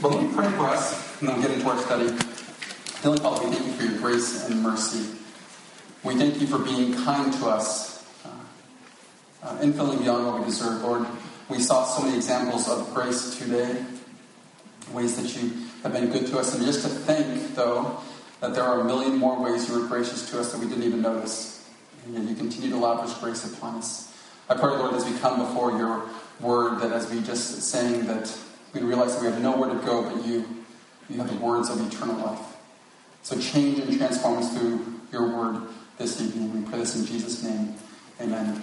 But let me pray for us, and then we'll get into our study. Heavenly Father, we thank you for your grace and mercy. We thank you for being kind to us, infinitely beyond what we deserve. Lord, we saw so many examples of grace today, ways that you have been good to us. And just to think, though, that there are a million more ways you were gracious to us that we didn't even notice. And yet you continue to lavish grace upon us. I pray, Lord, as we come before your word, that as we just sang, that we realize that we have nowhere to go but you. You have the words of eternal life. So change and transform us through your word this evening. We pray this in Jesus' name. Amen.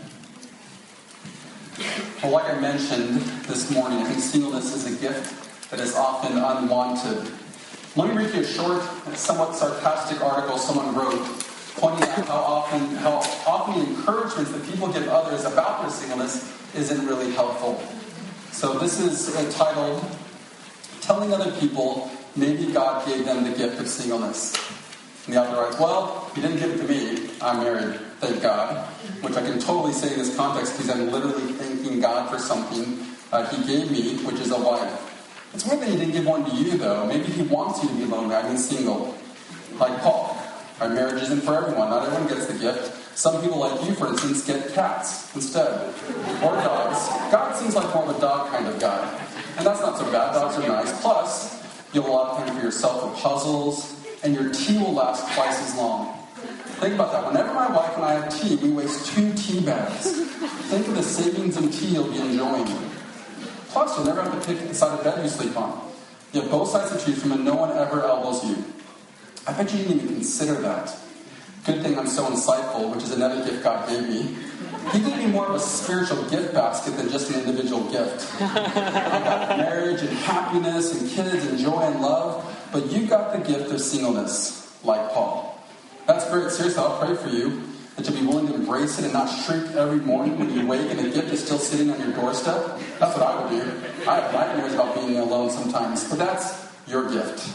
Well, like I mentioned this morning, I think singleness is a gift that is often unwanted. Let me read you a short, somewhat sarcastic article someone wrote, pointing out how often the encouragement that people give others about their singleness isn't really helpful. So this is titled, Telling Other People Maybe God Gave Them the Gift of Singleness. And the author writes, well, he didn't give it to me. I'm married, thank God. Which I can totally say in this context because I'm literally thanking God for something he gave me, which is a wife. It's weird that he didn't give one to you, though. Maybe he wants you to be lonely. I mean single. Like Paul. Our marriage isn't for everyone. Not everyone gets the gift. Some people like you, for instance, get cats instead. Or dogs. God seems like more of a dog kind of guy. And that's not so bad. Dogs are nice. Plus, you'll have a lot of time for yourself with puzzles, and your tea will last twice as long. Think about that. Whenever my wife and I have tea, we waste 2 tea bags. Think of the savings in tea you'll be enjoying. Plus, you'll never have to pick the side of bed you sleep on. You have both sides to choose from, and no one ever elbows you. I bet you didn't even consider that. Good thing I'm so insightful, which is another gift God gave me. He gave me more of a spiritual gift basket than just an individual gift. I got marriage and happiness and kids and joy and love, but you got the gift of singleness, like Paul. That's great. Seriously, I'll pray for you that you'll be willing to embrace it and not shriek every morning when you wake and the gift is still sitting on your doorstep. That's what I would do. I have nightmares about being alone sometimes, but that's your gift.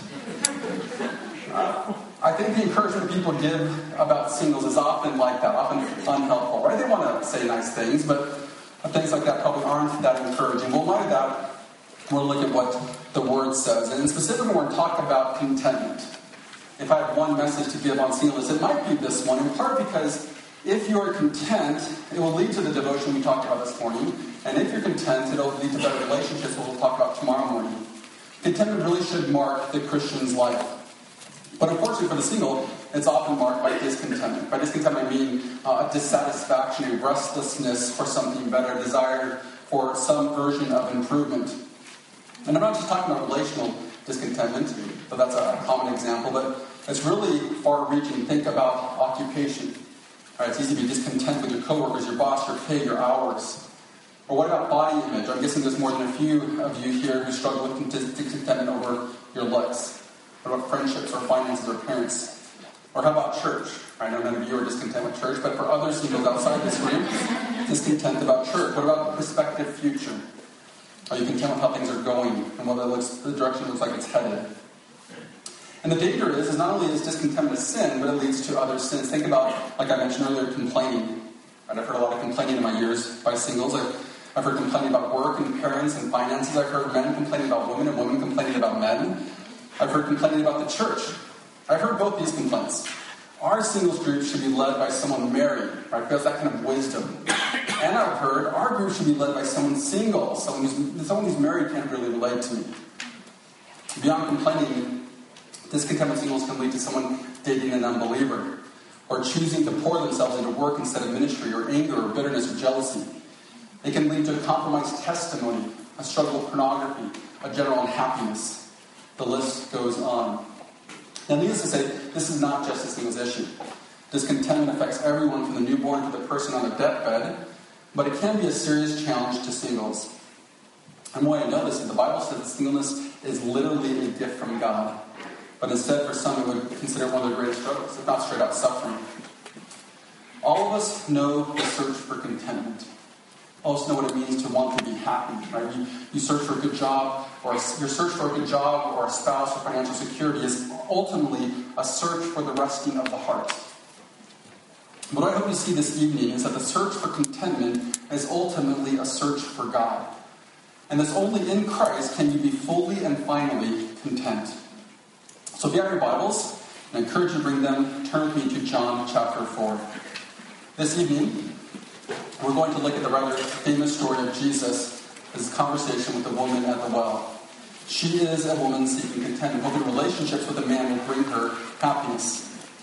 I think the encouragement people give about singles is often like that, often unhelpful, right? They want to say nice things, but things like that probably aren't that encouraging. Well, in light of that, we'll look at what the Word says. And specifically, we're going to talk about contentment. If I have one message to give on singleness, it might be this one, in part because if you're content, it will lead to the devotion we talked about this morning. And if you're content, it'll lead to better relationships, what we'll talk about tomorrow morning. Contentment really should mark the Christian's life. But unfortunately for the single, it's often marked by discontentment. By discontentment, I mean a dissatisfaction, a restlessness for something better, a desire for some version of improvement. And I'm not just talking about relational discontentment, though that's a common example, but it's really far-reaching. Think about occupation. Right, it's easy to be discontent with your coworkers, your boss, your pay, your hours. Or what about body image? I'm guessing there's more than a few of you here who struggle with discontentment over your looks. What about friendships or finances or parents? Or how about church? I know none of you are discontent with church, but for other singles outside this room, discontent about church. What about the prospective future? Are you content with how things are going and what the direction looks like it's headed? And the danger is not only is discontentment a sin, but it leads to other sins. Think about, like I mentioned earlier, complaining. Right? I've heard a lot of complaining in my years by singles. I've heard complaining about work and parents and finances. I've heard men complaining about women and women complaining about men. I've heard complaining about the church. I've heard both these complaints. Our singles group should be led by someone married, right? Because that kind of wisdom. And I've heard our group should be led by someone single. Someone who's married can't really relate to me. Beyond complaining, discontent with singles can lead to someone dating an unbeliever, or choosing to pour themselves into work instead of ministry, or anger, or bitterness, or jealousy. It can lead to a compromised testimony, a struggle with pornography, a general unhappiness. The list goes on. Now, needless to say, this is not just a singles issue. Discontentment affects everyone from the newborn to the person on a deathbed, but it can be a serious challenge to singles. And why I know this is the Bible says that singleness is literally a gift from God. But instead, for some, we would consider it one of the greatest struggles, if not straight out suffering. All of us know the search for contentment. All of us know what it means to want to be happy, right? You search for a good job, or your search for a good job, or a spouse, or financial security is ultimately a search for the resting of the heart. What I hope you see this evening is that the search for contentment is ultimately a search for God. And it's only in Christ can you be fully and finally content. So if you have your Bibles, I encourage you to bring them. Turn with me to John chapter 4. This evening, we're going to look at the rather famous story of Jesus, his conversation with the woman at the well. She is a woman seeking contentment, hoping relationships with a man will bring her happiness.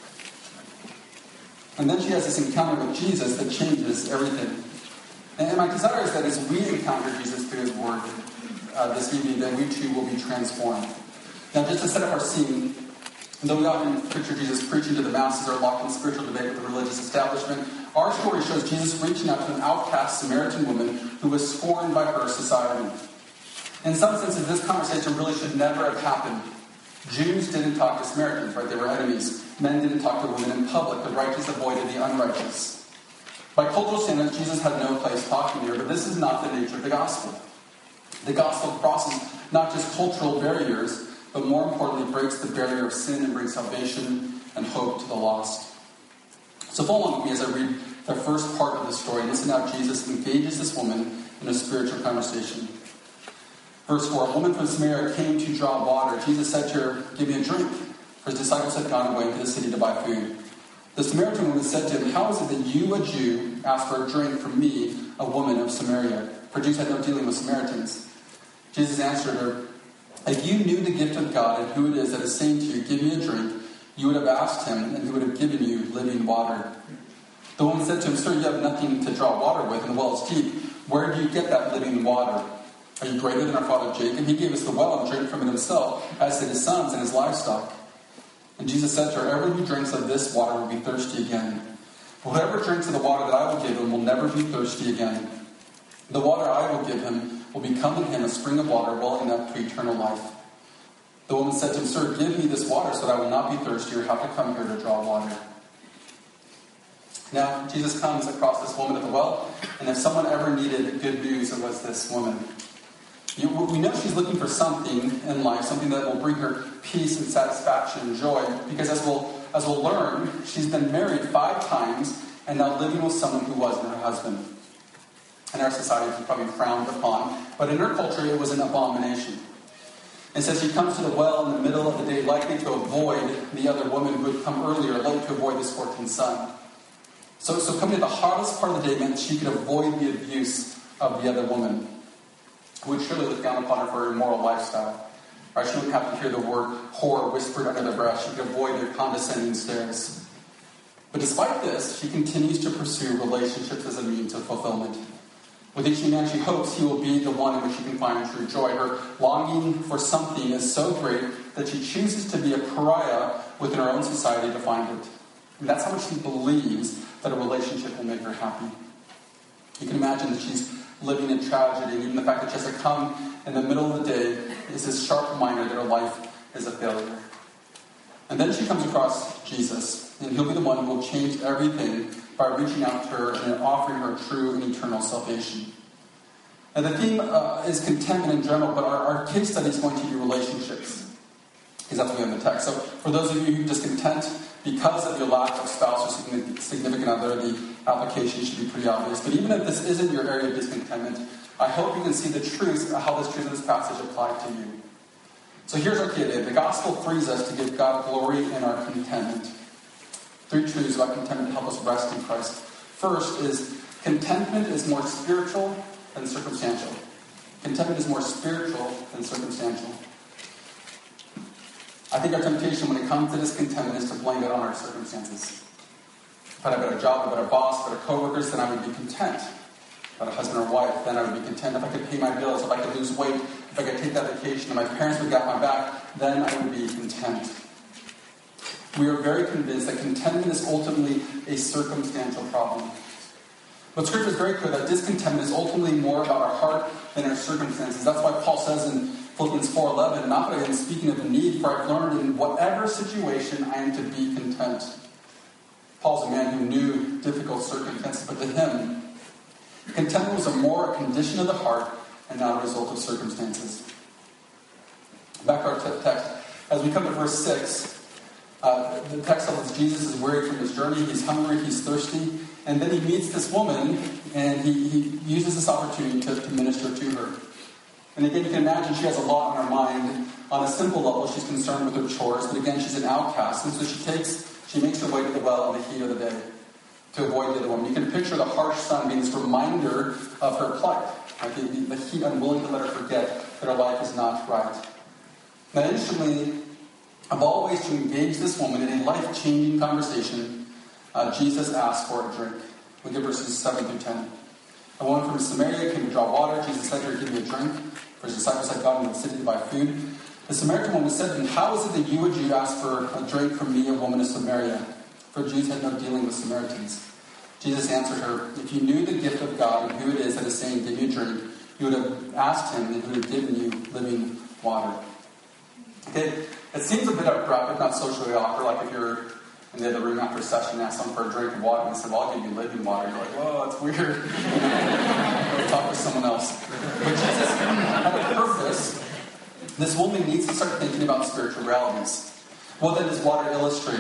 And then she has this encounter with Jesus that changes everything. And my desire is that as we encounter Jesus through his word this evening, that we too will be transformed. Now, just to set up our scene, though we often picture Jesus preaching to the masses or locked in spiritual debate with the religious establishment, our story shows Jesus reaching out to an outcast Samaritan woman who was scorned by her society. In some senses, this conversation really should never have happened. Jews didn't talk to Samaritans, right? They were enemies. Men didn't talk to women in public. The righteous avoided the unrighteous. By cultural standards, Jesus had no place talking here, but this is not the nature of the gospel. The gospel crosses not just cultural barriers, but more importantly, breaks the barrier of sin and brings salvation and hope to the lost. So follow along with me as I read the first part of the story. Listen how Jesus engages this woman in a spiritual conversation. Verse 4, a woman from Samaria came to draw water. Jesus said to her, give me a drink. For his disciples had gone away to the city to buy food. The Samaritan woman said to him, how is it that you, a Jew, ask for a drink from me, a woman of Samaria? For Jews had no dealing with Samaritans. Jesus answered her, if you knew the gift of God and who it is that is saying to you, give me a drink, you would have asked him, and he would have given you living water. The woman said to him, sir, you have nothing to draw water with, and the well is deep. Where do you get that living water? Are you greater than our father Jacob? He gave us the well and drank from it himself, as did his sons and his livestock. And Jesus said to her, everyone who drinks of this water will be thirsty again. But whoever drinks of the water that I will give him will never be thirsty again. The water I will give him will become in him a spring of water welling up to eternal life. The woman said to him, sir, give me this water so that I will not be thirsty or have to come here to draw water. Now, Jesus comes across this woman at the well, and if someone ever needed good news, it was this woman. We know she's looking for something in life, something that will bring her peace and satisfaction and joy, because as we'll learn, she's been married 5 times and now living with someone who wasn't her husband. In our society, it's probably frowned upon, but in her culture, it was an abomination. And so she comes to the well in the middle of the day, likely to avoid the other woman who had come earlier, likely to avoid this 14th son. So coming to the hardest part of the day meant she could avoid the abuse of the other woman, who would surely look down upon her for her immoral lifestyle. Right? She wouldn't have to hear the word whore whispered under their breath. She could avoid their condescending stares. But despite this, she continues to pursue relationships as a means of fulfillment. With each man, she hopes he will be the one in which she can find true joy. Her longing for something is so great that she chooses to be a pariah within her own society to find it. And that's how much she believes that a relationship will make her happy. You can imagine that she's living in tragedy, and even the fact that she has to come in the middle of the day is this sharp reminder that her life is a failure. And then she comes across Jesus, and he'll be the one who will change everything by reaching out to her and offering her true and eternal salvation. And the theme is contentment in general, but our case study is going to be relationships, because that's what we have in the text. So for those of you who are discontent because of your lack of spouse or significant other, the application should be pretty obvious. But even if this isn't your area of discontentment, I hope you can see the truths of how this truth of this passage apply to you. So here's our key today. The gospel frees us to give God glory in our contentment. 3 truths about contentment to help us rest in Christ. First is contentment is more spiritual than circumstantial. Contentment is more spiritual than circumstantial. I think our temptation when it comes to discontentment is to blame it on our circumstances. If I had a better job, a better boss, better co-workers, then I would be content. If I had a husband or wife, then I would be content. If I could pay my bills, if I could lose weight, if I could take that vacation, and my parents would get my back, then I would be content. We are very convinced that contentment is ultimately a circumstantial problem. But Scripture is very clear that discontentment is ultimately more about our heart than our circumstances. That's why Paul says in Philippians 4:11, not that I am speaking of the need, for I've learned in whatever situation I am to be content. Paul's a man who knew difficult circumstances, but to him, contentment was more a condition of the heart and not a result of circumstances. Back to our text. As we come to verse 6, the text tells us Jesus is weary from his journey, he's hungry, he's thirsty, and then he meets this woman, and he uses this opportunity to minister to her. And again, you can imagine she has a lot on her mind. On a simple level, she's concerned with her chores, but again, she's an outcast, and so she makes her way to the well in the heat of the day to avoid the other woman. You can picture the harsh sun being this reminder of her plight, like the heat unwilling to let her forget that her life is not right. Now, interestingly, of all ways to engage this woman in a life-changing conversation, Jesus asked for a drink. We get verses 7 through 10. A woman from Samaria came to draw water. Jesus said to her, "Give me a drink." For his disciples had gone into the city to buy food. The Samaritan woman said to him, "How is it that you, a Jew, ask for a drink from me, a woman of Samaria?" For Jews had no dealing with Samaritans. Jesus answered her, "If you knew the gift of God and who it is that is saying, 'Give me a drink,' you would have asked him, and he would have given you living water." Okay, it seems a bit abrupt, if not socially awkward, like if you're in the other room after a session and ask someone for a drink of water and they say, "Well, I'll give you living water." You're like, "Whoa, that's weird." Go talk to someone else. But Jesus had a purpose. This woman needs to start thinking about spiritual realities. What then does water illustrate?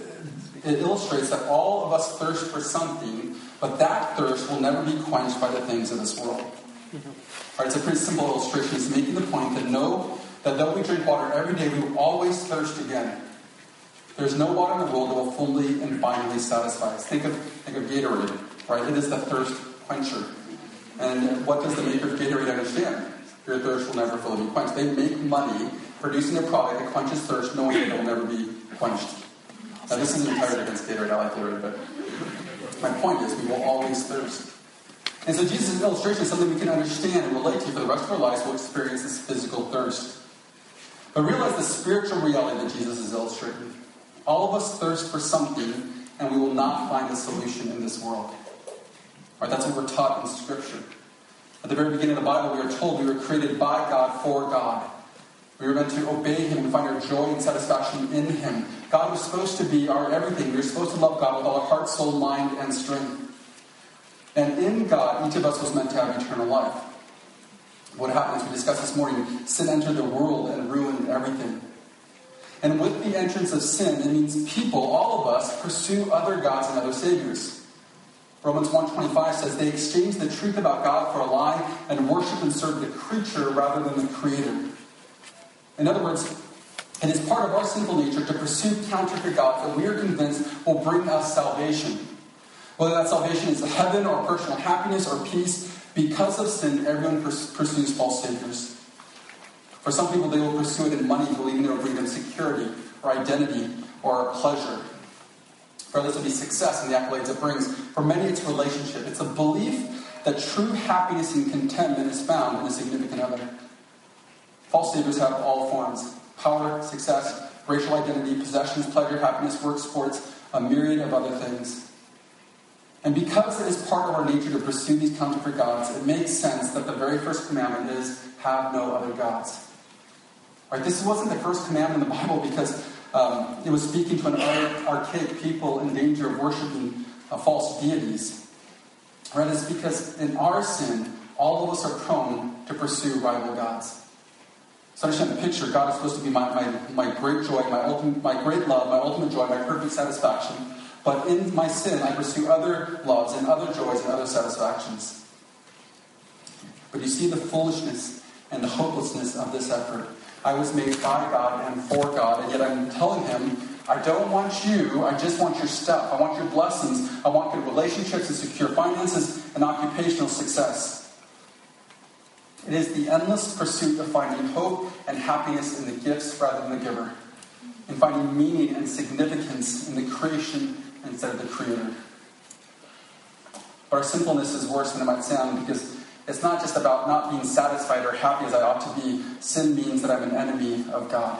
It illustrates that all of us thirst for something, but that thirst will never be quenched by the things of this world. Right, it's a pretty simple illustration. It's making the point that though we drink water every day, we will always thirst again. There's no water in the world that will fully and finally satisfy us. Think of Gatorade, right? It is the thirst quencher. And what does the maker of Gatorade understand? Your thirst will never fully be quenched. They make money producing a product that quenches thirst, knowing that it will never be quenched. Now, this isn't entirely against Gatorade. I like Gatorade, but my point is we will always thirst. And so Jesus' illustration is something we can understand and relate to for the rest of our lives. We'll experience this physical thirst. But realize the spiritual reality that Jesus is illustrating. All of us thirst for something, and we will not find a solution in this world. Right, that's what we're taught in Scripture. At the very beginning of the Bible, we are told we were created by God for God. We were meant to obey Him and find our joy and satisfaction in Him. God was supposed to be our everything. We were supposed to love God with all our heart, soul, mind, and strength. And in God, each of us was meant to have eternal life. What happened, as we discussed this morning, sin entered the world and ruined everything. And with the entrance of sin, it means people, all of us, pursue other gods and other saviors. Romans 1:25 says they exchange the truth about God for a lie and worship and serve the creature rather than the Creator. In other words, it is part of our sinful nature to pursue counterfeit gods that we are convinced will bring us salvation. Whether that salvation is heaven or personal happiness or peace, because of sin, everyone pursues false saviors. For some people, they will pursue it in money, believing it will bring them security or identity or pleasure. For others, it will be success and the accolades it brings. For many, it's relationship. It's a belief that true happiness and contentment is found in a significant other. False saviors have all forms: power, success, racial identity, possessions, pleasure, happiness, work, sports, a myriad of other things. And because it is part of our nature to pursue these counterfeit gods, it makes sense that the very first commandment is, have no other gods. Right? This wasn't the first commandment in the Bible because it was speaking to an archaic people in danger of worshiping false deities. Right? It's because in our sin, all of us are prone to pursue rival gods. So understand the picture. God is supposed to be my great joy, my great love, my ultimate joy, my perfect satisfaction. But in my sin, I pursue other loves and other joys and other satisfactions. But you see the foolishness and the hopelessness of this effort. I was made by God and for God, and yet I'm telling Him, I don't want you, I just want your stuff. I want your blessings. I want good relationships and secure finances and occupational success. It is the endless pursuit of finding hope and happiness in the gifts rather than the giver. In finding meaning and significance in the creation instead of the Creator. But our sinfulness is worse than it might sound, because it's not just about not being satisfied or happy as I ought to be. Sin means that I'm an enemy of God.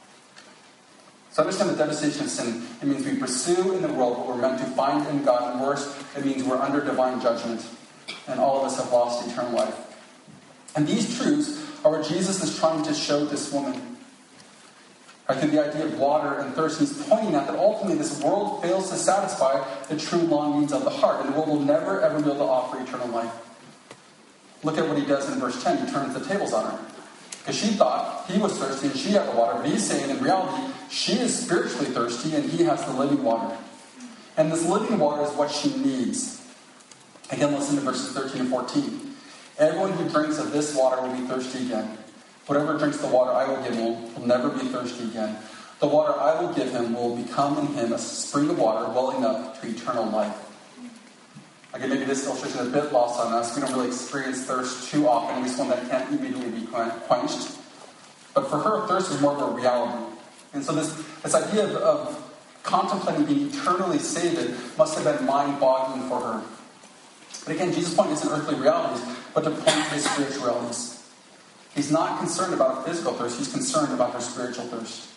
So understand the devastation of sin. It means we pursue in the world what we're meant to find in God, and worse, it means we're under divine judgment, and all of us have lost eternal life. And these truths are what Jesus is trying to show this woman. Right, through the idea of water and thirst, he's pointing out that ultimately this world fails to satisfy the true longings of the heart, and the world will never ever be able to offer eternal life. Look at what he does in verse 10. He turns the tables on her. Because she thought he was thirsty and she had the water, but he's saying in reality, she is spiritually thirsty and he has the living water. And this living water is what she needs. Again, listen to verses 13 and 14. Everyone who drinks of this water will be thirsty again. Whatever drinks the water I will give him will never be thirsty again. The water I will give him will become in him a spring of water welling up to eternal life. Again, maybe this illustration is a bit lost on us. We don't really experience thirst too often. It's one that can't immediately be quenched. But for her, thirst is more of a reality. And so this idea of contemplating being eternally saved must have been mind-boggling for her. But again, Jesus' point isn't earthly realities, but to point to his spiritual realities. He's not concerned about a physical thirst. He's concerned about her spiritual thirst.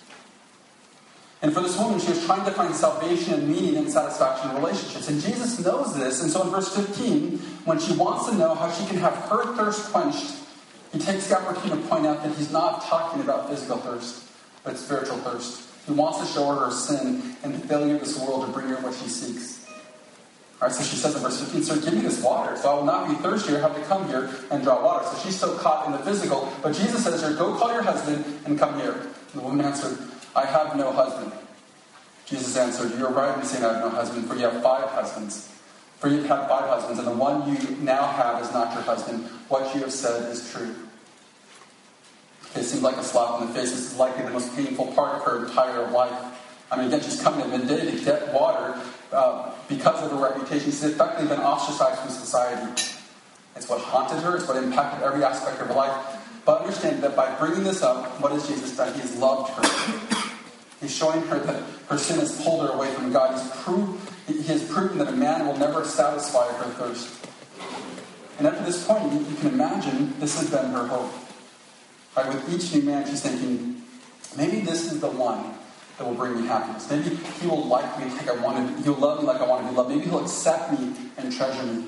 And for this woman, she was trying to find salvation and meaning and satisfaction in relationships. And Jesus knows this. And so in verse 15, when she wants to know how she can have her thirst quenched, he takes the opportunity to point out that he's not talking about physical thirst, but spiritual thirst. He wants to show her her sin and the failure of this world to bring her what she seeks. All right, so she says in verse 15, "Sir, give me this water, so I will not be thirsty or have to come here and draw water." So she's still caught in the physical. But Jesus says to her, "Go call your husband and come here." And the woman answered, "I have no husband." Jesus answered, "You are right in saying I have no husband, for you have 5 husbands. For you've had 5 husbands, and the one you now have is not your husband. What you have said is true." Okay, it seems like a slap in the face. This is likely the most painful part of her entire life. I mean, again, she's coming at midday to get water because of her reputation. She's effectively been ostracized from society. It's what haunted her. It's what impacted every aspect of her life. But understand that by bringing this up, what has Jesus done? He has loved her. He's showing her that her sin has pulled her away from God. He has proven that a man will never satisfy her thirst. And up to this point, you can imagine this has been her hope. Right? With each new man, she's thinking, maybe this is the one that will bring me happiness. Maybe he will like me like I want to. He'll love me like I want to be loved. Maybe he'll accept me and treasure me.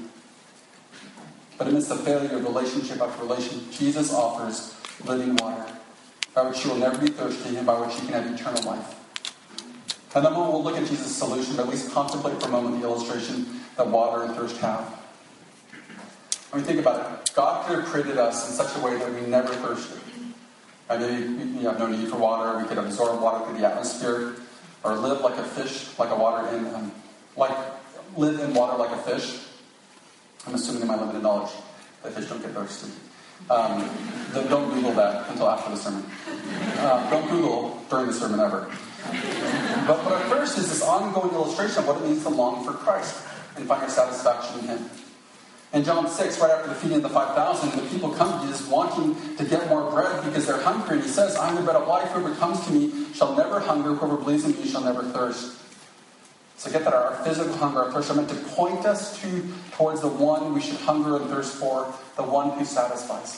But amidst the failure of relationship after relationship, Jesus offers living water, by which she will never be thirsty and by which she can have eternal life. And then we'll look at Jesus' solution, but at least contemplate for a moment the illustration that water and thirst have. I mean, think about it. God could have created us in such a way that we never thirsted. Maybe we have no need for water. We could absorb water through the atmosphere, or live like a fish, live in water like a fish. I'm assuming in my limited knowledge that fish don't get thirsty. Don't Google that until after the sermon. Don't Google during the sermon ever. But what at first is this ongoing illustration of what it means to long for Christ and find our satisfaction in Him. In John 6, right after the feeding of the 5,000, the people come to Jesus wanting to get more bread because they're hungry. And he says, "I am the bread of life. Whoever comes to me shall never hunger. Whoever believes in me shall never thirst." So get that our physical hunger, our thirst are meant to point us towards the one we should hunger and thirst for, the one who satisfies.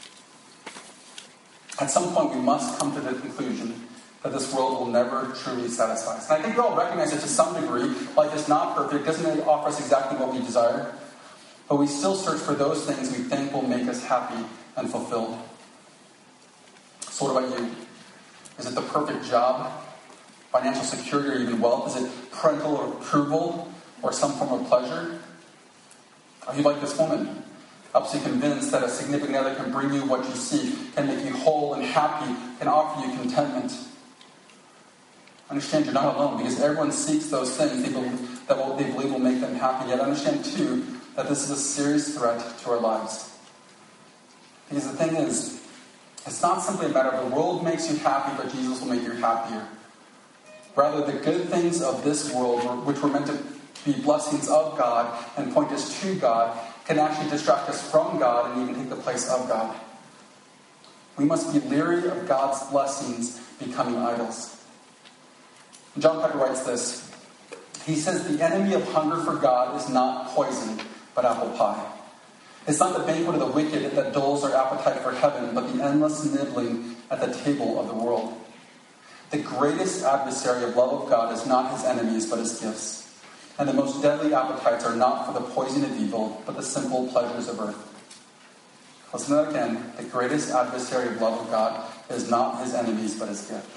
At some point, we must come to the conclusion that this world will never truly satisfy us. And I think we all recognize that to some degree, life is not perfect. It doesn't really offer us exactly what we desire. But we still search for those things we think will make us happy and fulfilled. So what about you? Is it the perfect job, financial security, or even wealth? Is it parental approval or some form of pleasure? Are you like this woman, absolutely convinced that a significant other can bring you what you seek, can make you whole and happy, can offer you contentment? Understand you're not alone, because everyone seeks those things they believe will make them happy. Yet understand, too, that this is a serious threat to our lives. Because the thing is, it's not simply a matter of the world makes you happy, but Jesus will make you happier. Rather, the good things of this world, which were meant to be blessings of God and point us to God, can actually distract us from God and even take the place of God. We must be leery of God's blessings becoming idols. And John Piper writes this. He says, "The enemy of hunger for God is not poison, but apple pie. It's not the banquet of the wicked that dulls our appetite for heaven, but the endless nibbling at the table of the world. The greatest adversary of love of God is not his enemies, but his gifts. And the most deadly appetites are not for the poison of evil, but the simple pleasures of earth." Listen to that again. The greatest adversary of love of God is not his enemies, but his gift.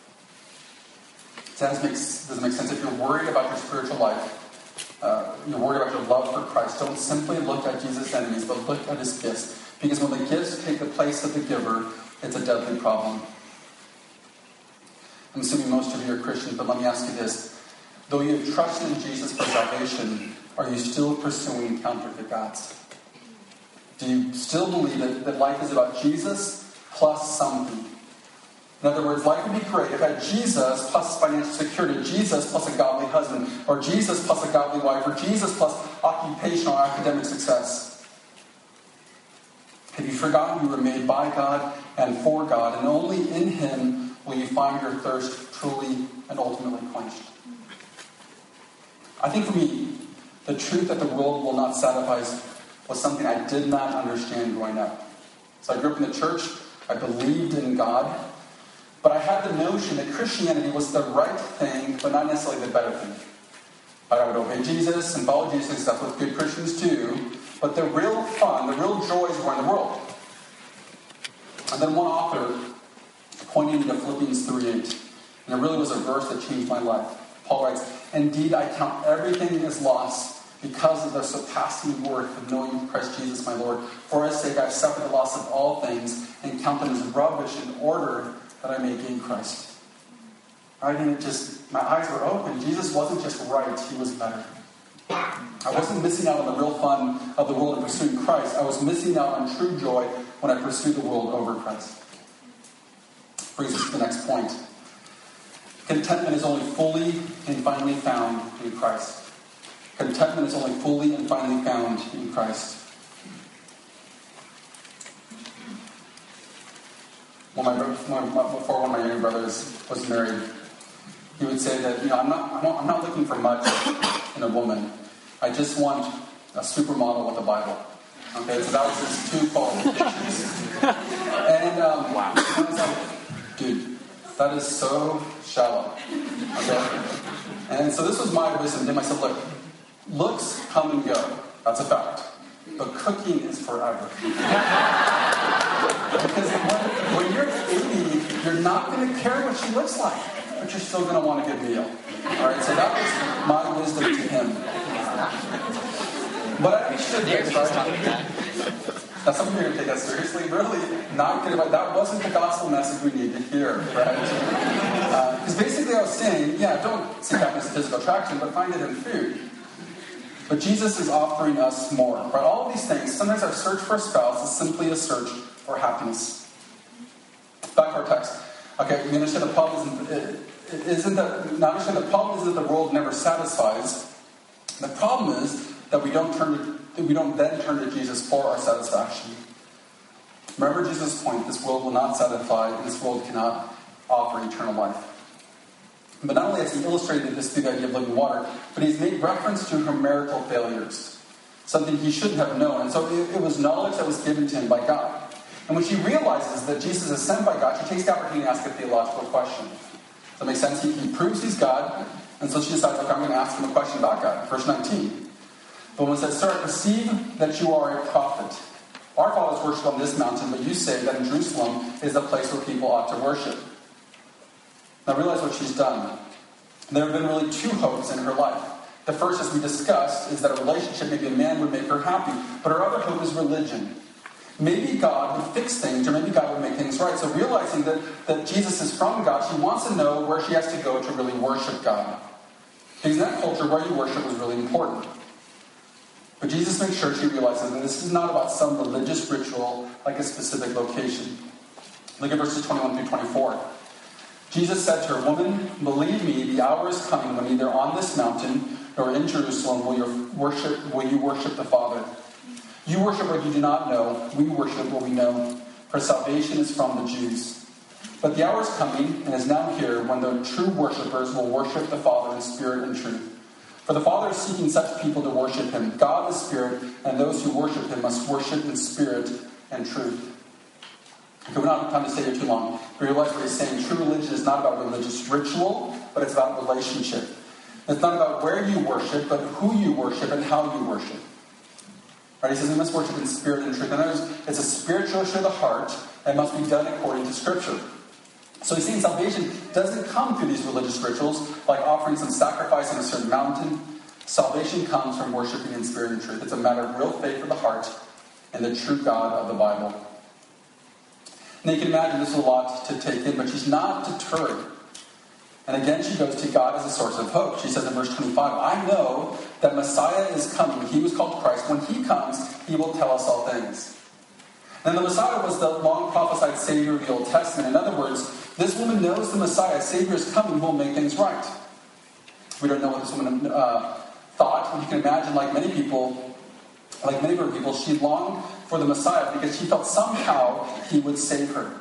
Does it make sense? If you're worried about your spiritual life, you're worried about your love for Christ, don't simply look at Jesus' enemies, but look at his gifts. Because when the gifts take the place of the giver, it's a deadly problem. I'm assuming most of you are Christians, but let me ask you this. Though you have trusted in Jesus for salvation, are you still pursuing counterfeit gods? Do you still believe that life is about Jesus plus something? In other words, life would be great if I had Jesus plus financial security, Jesus plus a godly husband, or Jesus plus a godly wife, or Jesus plus occupational or academic success. Have you forgotten you were made by God and for God, and only in Him will you find your thirst truly and ultimately quenched? I think for me, the truth that the world will not satisfy was something I did not understand growing up. So I grew up in the church. I believed in God. But I had the notion that Christianity was the right thing, but not necessarily the better thing. I would obey Jesus and follow Jesus and stuff, what good Christians do. But the real fun, the real joys were in the world. And then one author pointed me to Philippians 3:8. And it really was a verse that changed my life. Paul writes, "Indeed, I count everything as loss because of the surpassing worth of knowing Christ Jesus my Lord. For his sake I've suffered the loss of all things and count them as rubbish in order that I may gain Christ." Right? And my eyes were open. Jesus wasn't just right, He was better. I wasn't missing out on the real fun of the world in pursuing Christ. I was missing out on true joy when I pursued the world over Christ. Brings us to the next point. Contentment is only fully and finally found in Christ. Contentment is only fully and finally found in Christ. Before one of my younger brothers was married, he would say that, I'm not looking for much in a woman. I just want a supermodel with a Bible. Okay, so that was his two qualifications. And I was like, dude, that is so shallow. Okay, and so this was my wisdom to myself. Look, looks come and go. That's a fact. But cooking is forever. Because when you're 80, you're not going to care what she looks like, but you're still going to want a good meal. All right, so that was my wisdom to him. But I understood this, right? Now, some of you are going to take that seriously. Really not good about that. Wasn't the gospel message we need to hear, right? Because basically I was saying, don't seek happiness in physical attraction, but find it in food. But Jesus is offering us more, right? All of these things. Sometimes our search for a spouse is simply a search for happiness. Back to our text. Okay, we understand the problem isn't that the world never satisfies. The problem is that we don't then turn to Jesus for our satisfaction. Remember Jesus' point: this world will not satisfy, and this world cannot offer eternal life. But not only has he illustrated this through the idea of living water, but he's made reference to her marital failures, something he shouldn't have known. And so it was knowledge that was given to him by God. And when she realizes that Jesus is sent by God, she takes the opportunity to ask a theological question. Does that make sense? He proves he's God, and so she decides, I'm going to ask him a question about God. Verse 19. But when it says, "Sir, I perceive that you are a prophet. Our fathers worship on this mountain, but you say that in Jerusalem is the place where people ought to worship." Now realize what she's done. There have been really two hopes in her life. The first, as we discussed, is that a relationship, maybe a man, would make her happy. But her other hope is religion. Maybe God would fix things, or maybe God would make things right. So realizing that Jesus is from God, she wants to know where she has to go to really worship God. Because in that culture, where you worship was really important. But Jesus makes sure she realizes that this is not about some religious ritual, like a specific location. Look at verses 21 through 24. Jesus said to her, "Woman, believe me, the hour is coming when neither on this mountain nor in Jerusalem will you worship the Father. You worship what you do not know. We worship what we know, for salvation is from the Jews. But the hour is coming, and is now here, when the true worshippers will worship the Father in spirit and truth. For the Father is seeking such people to worship Him. God is spirit, and those who worship Him must worship in spirit and truth." Okay, we don't have time to stay here too long. But realize what he's saying. True religion is not about religious ritual, but it's about relationship. It's not about where you worship, but who you worship and how you worship. Right? He says we must worship in spirit and truth. In other words, it's a spiritual issue of the heart and must be done according to Scripture. So he's saying salvation doesn't come through these religious rituals, like offering some sacrifice on a certain mountain. Salvation comes from worshiping in spirit and truth. It's a matter of real faith of the heart and the true God of the Bible. Now you can imagine this is a lot to take in, but she's not deterred. And again, she goes to God as a source of hope. She says in verse 25, I know that Messiah is coming. He was called Christ. When he comes, he will tell us all things. And the Messiah was the long prophesied Savior of the Old Testament. In other words, this woman knows the Messiah, Savior, is coming, who will make things right. We don't know what this woman thought. You can imagine, like many of her people, she longed for the Messiah because she felt somehow he would save her.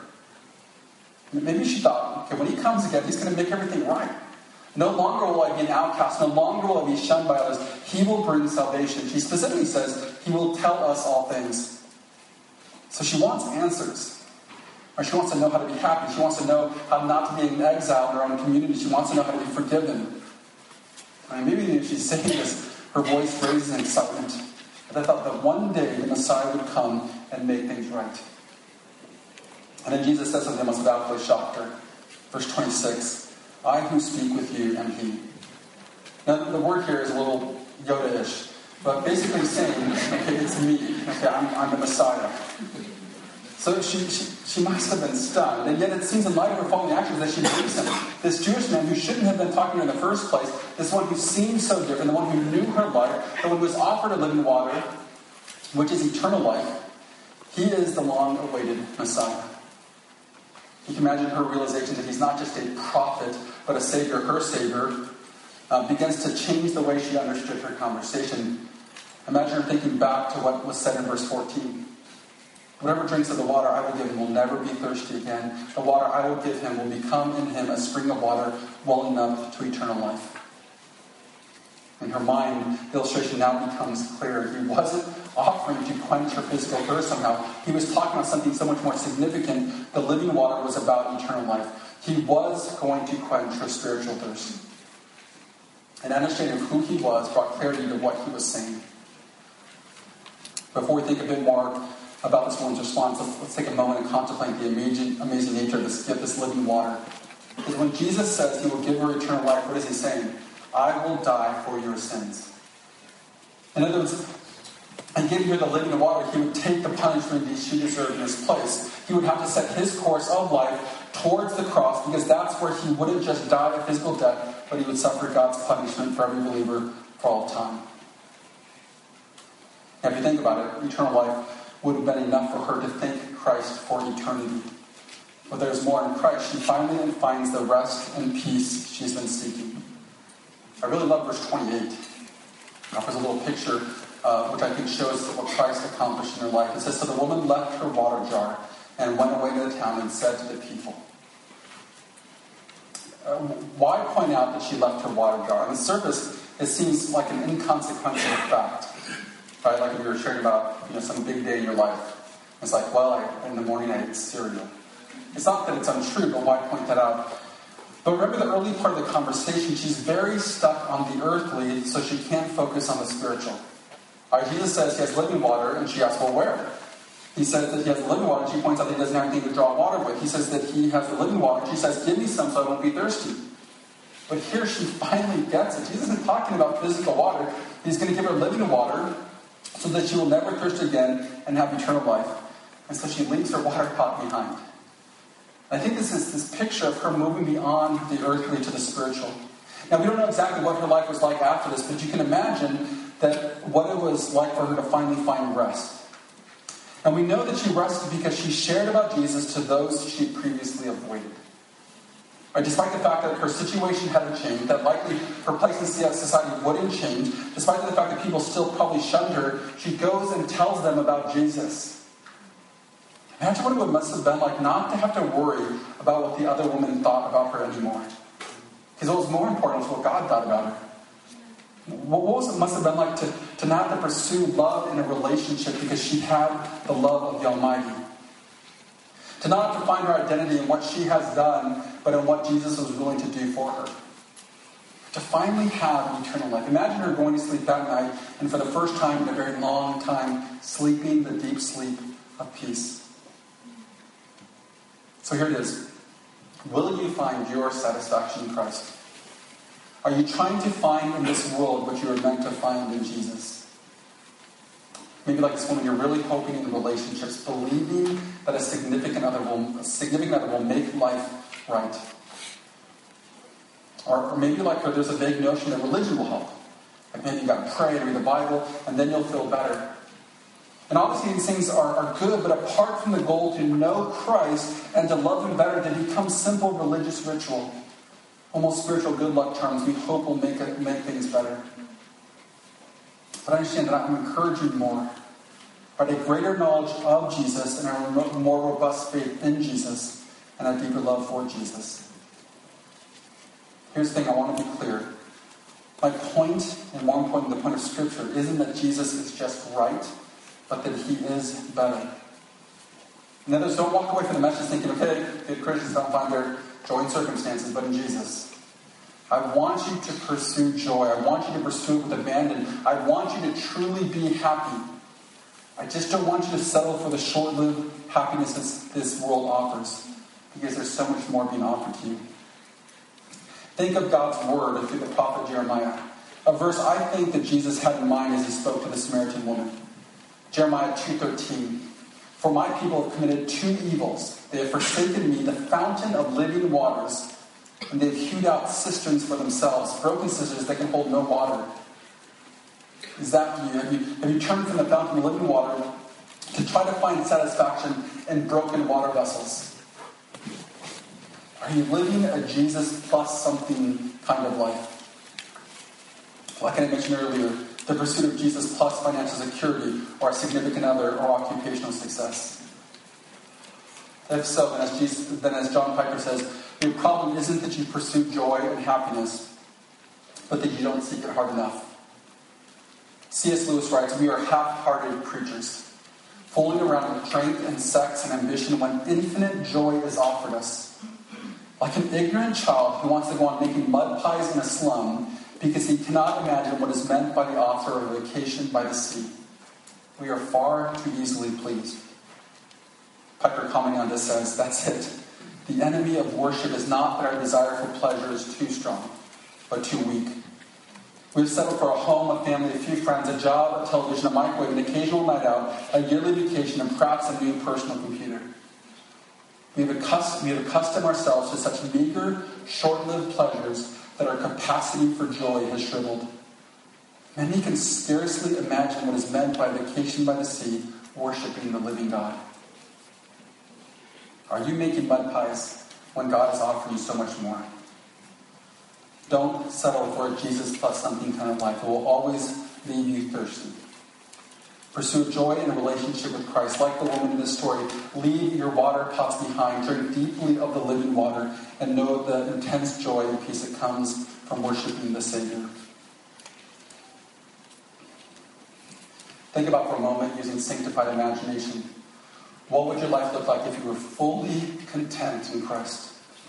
Maybe she thought, okay, when he comes again, he's going to make everything right. No longer will I be an outcast. No longer will I be shunned by others. He will bring salvation. She specifically says, he will tell us all things. So she wants answers. Or she wants to know how to be happy. She wants to know how not to be in exile in her own community. She wants to know how to be forgiven. I mean, maybe if she's saying this, her voice raises in excitement. But I thought that one day the Messiah would come and make things right. And then Jesus says something that must have absolutely shocked her. Verse 26, I who speak with you am he. Now, the word here is a little Yoda-ish, but basically saying, okay, it's me. Okay, I'm the Messiah. So she must have been stunned. And yet it seems in light of her following actions that she believes him. This Jewish man who shouldn't have been talking to her in the first place, this one who seemed so different, the one who knew her life, the one who was offered a living water, which is eternal life, he is the long-awaited Messiah. You can imagine her realization that he's not just a prophet, but a savior. Her savior begins to change the way she understood her conversation. Imagine her thinking back to what was said in verse 14. Whatever drinks of the water I will give him will never be thirsty again. The water I will give him will become in him a spring of water welling up to eternal life. In her mind, the illustration now becomes clear. He wasn't offering to quench her physical thirst somehow. He was talking about something so much more significant. The living water was about eternal life. He was going to quench her spiritual thirst. And understanding of who he was brought clarity to what he was saying. Before we think a bit more about this woman's response, let's take a moment and contemplate the amazing nature of this gift, this living water. Because when Jesus says he will give her eternal life, what is he saying? I will die for your sins. In other words, in giving her the living water, he would take the punishment that she deserved in his place. He would have to set his course of life towards the cross, because that's where he wouldn't just die a physical death, but he would suffer God's punishment for every believer for all time. Now, if you think about it, eternal life would have been enough for her to thank Christ for eternity. But there's more in Christ. She finally finds the rest and peace she's been seeking. I really love verse 28. It offers a little picture which I think shows what Christ accomplished in her life. It says, so the woman left her water jar and went away to the town and said to the people. Why point out that she left her water jar? On the surface, it seems like an inconsequential fact. Right? Like if you were sharing about some big day in your life. It's like, well, in the morning I ate cereal. It's not that it's untrue, but why point that out? But remember the early part of the conversation, she's very stuck on the earthly, so she can't focus on the spiritual. Jesus says he has living water, and she asks, well, where? He says that he has the living water, and she points out that he doesn't have anything to draw water with. He says that he has the living water, and she says, give me some so I won't be thirsty. But here she finally gets it. Jesus isn't talking about physical water. He's going to give her living water so that she will never thirst again and have eternal life. And so she leaves her water pot behind. I think this is this picture of her moving beyond the earthly to the spiritual. Now, we don't know exactly what her life was like after this, but you can imagine that what it was like for her to finally find rest. And we know that she rested because she shared about Jesus to those she had previously avoided. Right? Despite the fact that her situation hadn't changed, that likely her place in society wouldn't change, despite the fact that people still probably shunned her, she goes and tells them about Jesus. Imagine what it must have been like not to have to worry about what the other woman thought about her anymore. Because what was more important was what God thought about her. What must have been like to not have to pursue love in a relationship because she had the love of the Almighty. To not have to find her identity in what she has done, but in what Jesus was willing to do for her. To finally have eternal life. Imagine her going to sleep that night, and for the first time in a very long time, sleeping the deep sleep of peace. So here it is. Will you find your satisfaction in Christ? Are you trying to find in this world what you are meant to find in Jesus? Maybe like this woman, you're really hoping in relationships, believing that a significant other will make life right. Or maybe like there's a vague notion that religion will help. Like maybe you got to pray and read the Bible, and then you'll feel better. And obviously these things are good, but apart from the goal to know Christ and to love Him better, they become simple religious ritual. Almost spiritual good luck charms we hope will make things better. But I understand that I'm encouraging more. A greater knowledge of Jesus and a more robust faith in Jesus and a deeper love for Jesus. Here's the thing, I want to be clear. My point, and more importantly, the point of Scripture, isn't that Jesus is just right, but that He is better. And others don't walk away from the message thinking, okay, good Christians don't find their joy in circumstances, but in Jesus. I want you to pursue joy. I want you to pursue it with abandon. I want you to truly be happy. I just don't want you to settle for the short-lived happiness this world offers, because there's so much more being offered to you. Think of God's word through the prophet Jeremiah, a verse I think that Jesus had in mind as He spoke to the Samaritan woman. Jeremiah 2:13. For my people have committed two evils. They have forsaken me, the fountain of living waters, and they've hewed out cisterns for themselves, broken cisterns that can hold no water. Is that you? Have you turned from the fountain of living water to try to find satisfaction in broken water vessels? Are you living a Jesus plus something kind of life? Like I mentioned earlier, the pursuit of Jesus plus financial security or a significant other or occupational success. If so, then as John Piper says, your problem isn't that you pursue joy and happiness, but that you don't seek it hard enough. C.S. Lewis writes, we are half-hearted creatures, fooling around with drink and sex and ambition when infinite joy is offered us. Like an ignorant child who wants to go on making mud pies in a slum because he cannot imagine what is meant by the offer of a vacation by the sea. We are far too easily pleased. Piper, commenting on this, says, that's it. The enemy of worship is not that our desire for pleasure is too strong, but too weak. We've settled for a home, a family, a few friends, a job, a television, a microwave, an occasional night out, a yearly vacation, and perhaps a new personal computer. We have accustomed ourselves to such meager, short-lived pleasures that our capacity for joy has shriveled. Many can scarcely imagine what is meant by vacation by the sea, worshiping the living God. Are you making mud pies when God is offering you so much more? Don't settle for a Jesus plus something kind of life. It will always leave you thirsty. Pursue joy in a relationship with Christ. Like the woman in this story, leave your water pots behind. Drink deeply of the living water and know the intense joy and peace that comes from worshiping the Savior. Think about for a moment using sanctified imagination. What would your life look like if you were fully content in Christ?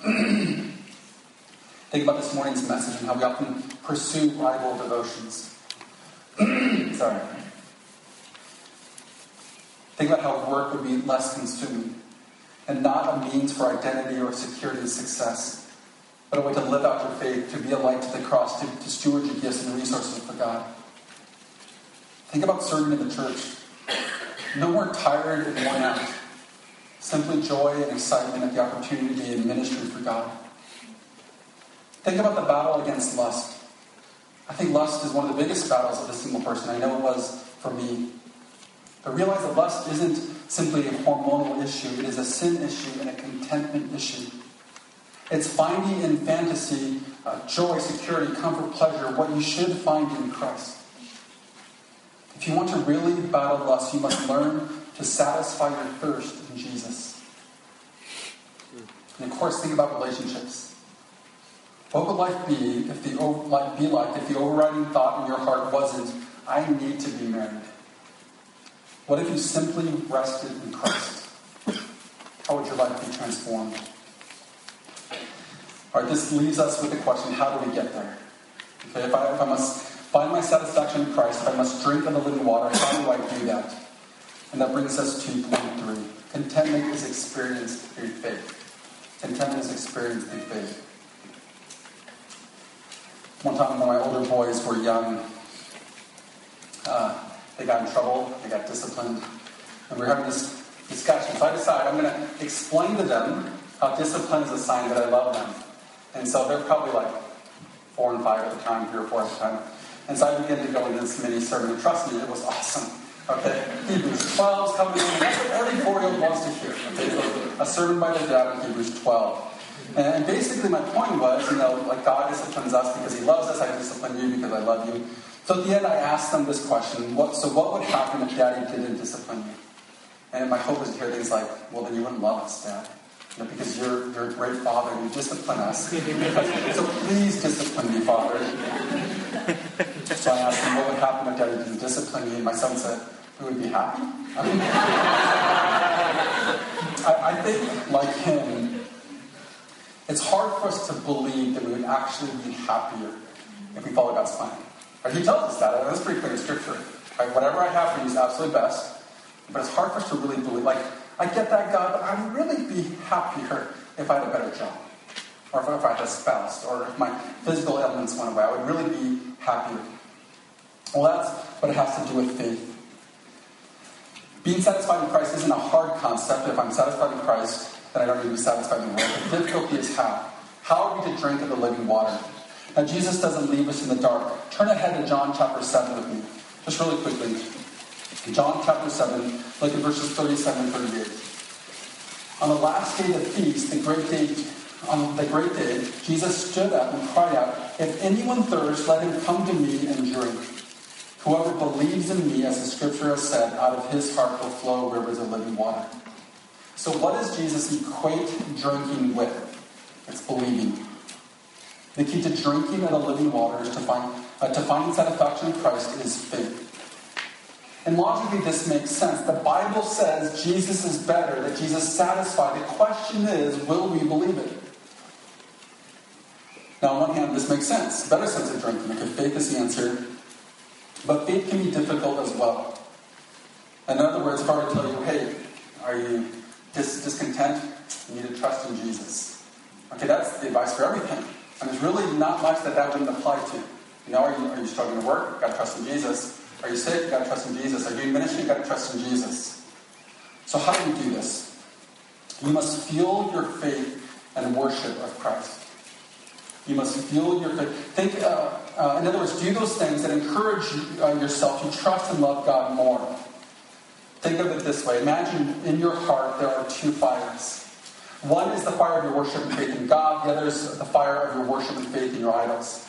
Think about this morning's message and how we often pursue rival devotions. Sorry. Think about how work would be less consuming and not a means for identity or security and success, but a way to live out your faith, to be a light to the cross, to steward your gifts and resources for God. Think about serving in the church. No more tired and worn out. Simply joy and excitement at the opportunity to be in ministry for God. Think about the battle against lust. I think lust is one of the biggest battles of a single person. I know it was for me. But realize that lust isn't simply a hormonal issue. It is a sin issue and a contentment issue. It's finding in fantasy joy, security, comfort, pleasure, what you should find in Christ. If you want to really battle lust, you must learn to satisfy your thirst in Jesus. And of course, think about relationships. What would life be if the overriding thought in your heart wasn't, I need to be married? What if you simply rested in Christ? How would your life be transformed? All right, this leaves us with the question, how do we get there? Okay, if I must find my satisfaction in Christ, if I must drink of the living water, how do I do that? And that brings us to point 3. Contentment is experienced through faith. Contentment is experienced through faith. One time when my older boys were young, they got in trouble, they got disciplined, and we were having this discussion. So I decided I'm going to explain to them how discipline is a sign that I love them. And so they're probably like, 4 and 5 at the time, 3 or 4 at the time. And so I began to go into this mini sermon, and trust me, it was awesome. Okay, Hebrews 12 is coming in. That's what every 4-year-old wants to hear. Okay, so a sermon by the dad in Hebrews 12. And basically my point was, like God disciplines us because he loves us. I discipline you because I love you. So at the end I asked them this question, what would happen if Daddy didn't discipline you? And my hope is to hear things like, well, then you wouldn't love us, Dad. Because you're a great father and you discipline us. So please discipline me, Father. So I asked him, what would happen if Daddy didn't discipline me? And my son said, we would be happy. I think, like him, it's hard for us to believe that we would actually be happier if we follow God's plan. Right? He tells us that. That's pretty clear in Scripture. Right? Whatever I have for you is absolutely best. But it's hard for us to really believe. Like, I get that, God, but I'd really be happier if I had a better job. Or if I had a spouse. Or if my physical ailments went away. I would really be happier. Well, that's what it has to do with faith. Being satisfied in Christ isn't a hard concept. If I'm satisfied in Christ, then I don't need to be satisfied in the world. The difficulty is how. How are we to drink of the living water? Now, Jesus doesn't leave us in the dark. Turn ahead to John chapter 7 with me. Just really quickly. John chapter 7, look at verses 37 and 38. On the last day of the feast, on the great day, Jesus stood up and cried out, if anyone thirsts, let him come to me and drink. Whoever believes in me, as the scripture has said, out of his heart will flow rivers of living water. So what does Jesus equate drinking with? It's believing. The key to drinking of the living water is to find satisfaction in Christ is faith. And logically this makes sense. The Bible says Jesus is better, that Jesus is satisfied. The question is, will we believe it? Now on one hand, this makes sense. Better sense of drinking, because faith is the answer. But faith can be difficult as well. In other words, if I were to tell you, hey, are you discontent? You need to trust in Jesus. Okay, that's the advice for everything. And there's really not much that wouldn't apply to. Are you struggling to work? You've got to trust in Jesus. Are you sick? You've got to trust in Jesus. Are you in ministry? You've got to trust in Jesus. So how do we do this? You must fuel your faith and worship of Christ. You must fuel your faith. In other words, do those things that encourage yourself to trust and love God more. Think of it this way. Imagine in your heart there are 2 fires. One is the fire of your worship and faith in God. The other is the fire of your worship and faith in your idols.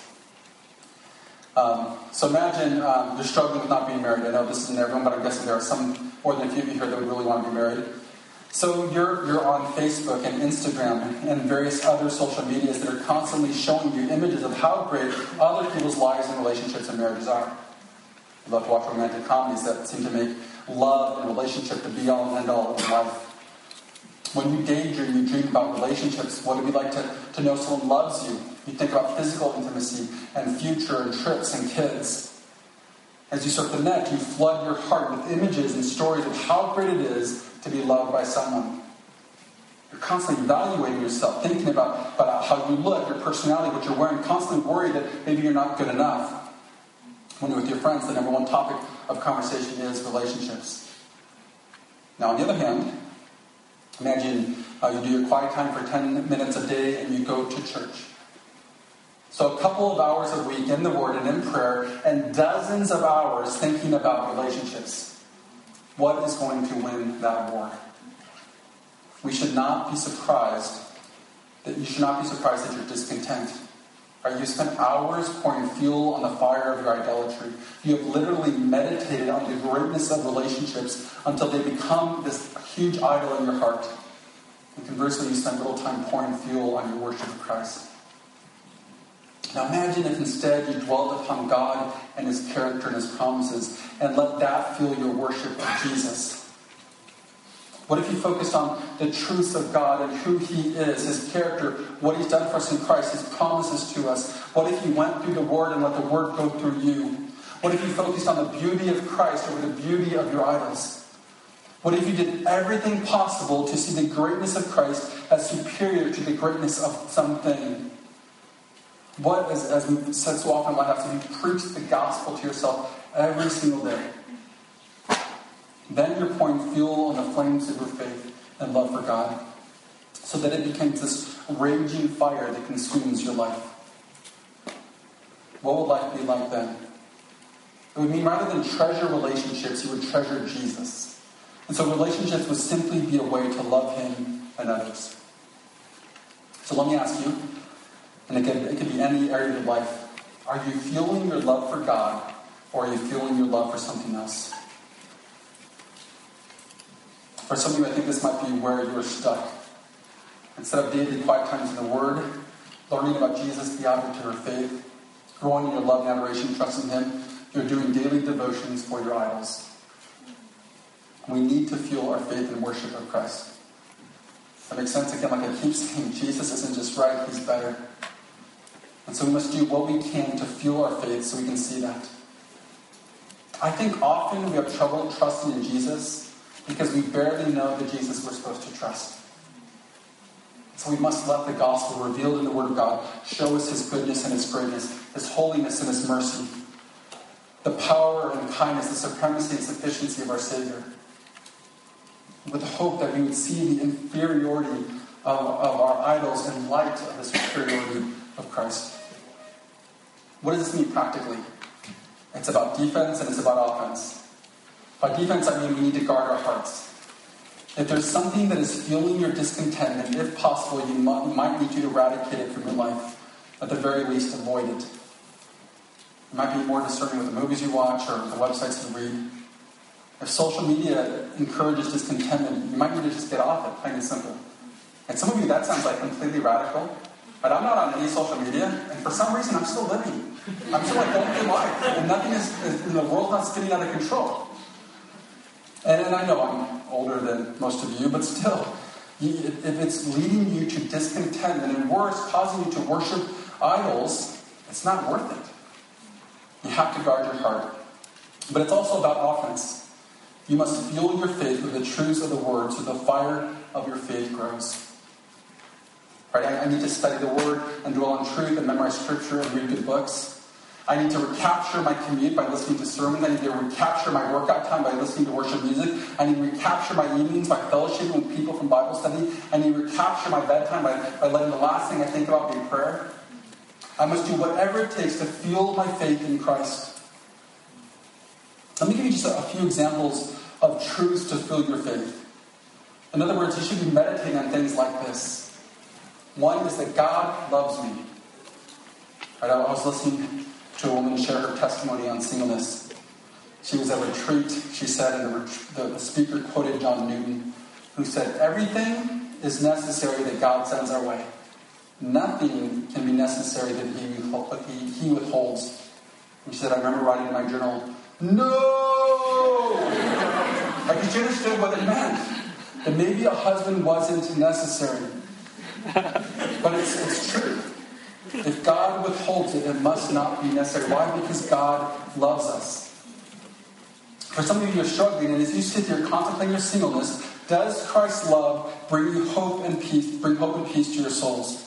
So imagine you're struggling with not being married. I know this isn't everyone, but I'm guessing there are some more than a few of you here that would really want to be married. So you're on Facebook and Instagram and various other social medias that are constantly showing you images of how great other people's lives and relationships and marriages are. I love to watch romantic comedies that seem to make love and relationship the be-all and end-all of life. When you daydream, you dream about relationships. What it'd be like to know someone loves you. You think about physical intimacy and future and trips and kids. As you surf the net, you flood your heart with images and stories of how great it is to be loved by someone. You're constantly evaluating yourself, thinking about how you look, your personality, what you're wearing, constantly worried that maybe you're not good enough. When you're with your friends, the number one topic of conversation is relationships. Now, on the other hand, imagine you do your quiet time for 10 minutes a day and you go to church. So a couple of hours a week in the Word and in prayer and dozens of hours thinking about relationships. What is going to win that war? You should not be surprised that you're discontent. Right? You spent hours pouring fuel on the fire of your idolatry. You have literally meditated on the greatness of relationships until they become this huge idol in your heart. And conversely, you spend little time pouring fuel on your worship of Christ. Now imagine if instead you dwelled upon God and His character and His promises and let that fuel your worship of Jesus. What if you focused on the truths of God and who He is, His character, what He's done for us in Christ, His promises to us? What if you went through the Word and let the Word go through you? What if you focused on the beauty of Christ over the beauty of your idols? What if you did everything possible to see the greatness of Christ as superior to the greatness of something? What, as we've said so often in Lighthouse, if you preach the gospel to yourself every single day, then you're pouring fuel on the flames of your faith and love for God, so that it becomes this raging fire that consumes your life. what would life be like then? It would mean rather than treasure relationships, you would treasure Jesus. And so relationships would simply be a way to love him and others. So let me ask you, and again, it could be any area of your life, are you fueling your love for God, or are you fueling your love for something else? For some of you, I think this might be where you're stuck. Instead of daily quiet times in the Word, learning about Jesus, the object of your faith, growing in your love and adoration, trusting him, you're doing daily devotions for your idols. We need to fuel our faith and worship of Christ. That makes sense? Again, like I keep saying, Jesus isn't just right, he's better. And so we must do what we can to fuel our faith so we can see that. I think often we have trouble trusting in Jesus because we barely know the Jesus we're supposed to trust. So we must let the gospel revealed in the Word of God show us his goodness and his greatness, his holiness and his mercy, the power and kindness, the supremacy and sufficiency of our Savior, with the hope that we would see the inferiority of our idols in light of the superiority of Christ. What does this mean practically? It's about defense and it's about offense. By defense, I mean we need to guard our hearts. If there's something that is fueling your discontent, and if possible, you might need to eradicate it from your life. At the very least, avoid it. You might be more discerning with the movies you watch or the websites you read. If social media encourages discontentment, you might need to just get off it, plain and simple. And some of you, that sounds like completely radical. But I'm not on any social media, and for some reason, I'm still living. I'm still like going through life, and nothing is in the world not spinning out of control. And I know I'm older than most of you, but still, if it's leading you to discontentment and worse, causing you to worship idols, it's not worth it. You have to guard your heart. But it's also about offense. You must fuel your faith with the truths of the Word so the fire of your faith grows. Right? I need to study the Word and dwell on truth and memorize Scripture and read good books. I need to recapture my commute by listening to sermons. I need to recapture my workout time by listening to worship music. I need to recapture my evenings by fellowshipping with people from Bible study. I need to recapture my bedtime by letting the last thing I think about be prayer. I must do whatever it takes to fuel my faith in Christ. Let me give you just a few examples of truths to fuel your faith. In other words, you should be meditating on things like this. One is that God loves me. Right, I was listening to a woman share her testimony on singleness. She was at a retreat. She said, and the speaker quoted John Newton, who said, "Everything is necessary that God sends our way. Nothing can be necessary that he withholds." And she said, "I remember writing in my journal, no!" Like she understood what it meant. That maybe a husband wasn't necessary. But it's true. If God withholds it, it must not be necessary. Why? Because God loves us. For some of you are struggling, and as you sit here contemplating your singleness, does Christ's love bring you hope and peace? Bring hope and peace to your souls?